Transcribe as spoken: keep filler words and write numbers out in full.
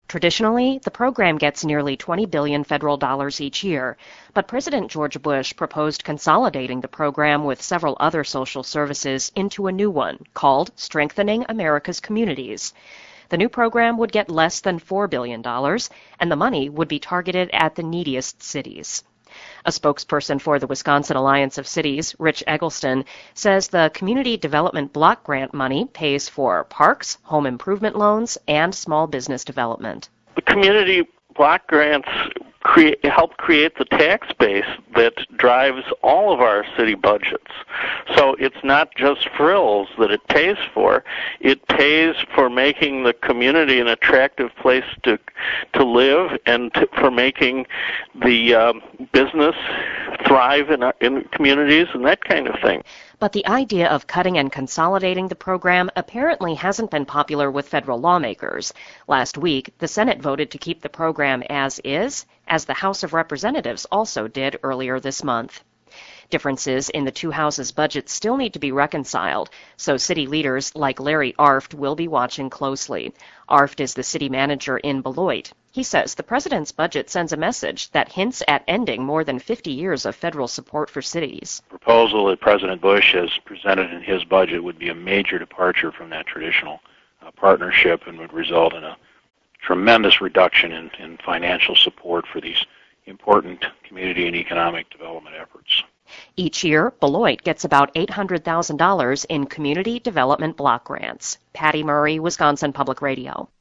Traditionally, the program gets nearly twenty billion dollars federal dollars each year, but President George Bush proposed consolidating the program with several other social services into a new one called Strengthening America's Communities. The new program would get less than four billion dollars, and the money would be targeted at the neediest cities. A spokesperson for the Wisconsin Alliance of Cities, Rich Eggleston, says the Community Development Block Grant money pays for parks, home improvement loans, and small business development. The community block grants create, help create the tax base that drives all of our city budgets. So it's not just frills that it pays for. It pays for making the community an attractive place to to live and to, for making the um, business thrive in, our, in communities and that kind of thing. But the idea of cutting and consolidating the program apparently hasn't been popular with federal lawmakers. Last week, the Senate voted to keep the program as is, as the House of Representatives also did earlier this month. Differences in the two houses' budgets still need to be reconciled, so city leaders like Larry Arft will be watching closely. Arft is the city manager in Beloit. He says the president's budget sends a message that hints at ending more than fifty years of federal support for cities. The proposal that President Bush has presented in his budget would be a major departure from that traditional uh, partnership and would result in a tremendous reduction in, in financial support for these important community and economic development efforts. Each year, Beloit gets about eight hundred thousand dollars in community development block grants. Patty Murray, Wisconsin Public Radio.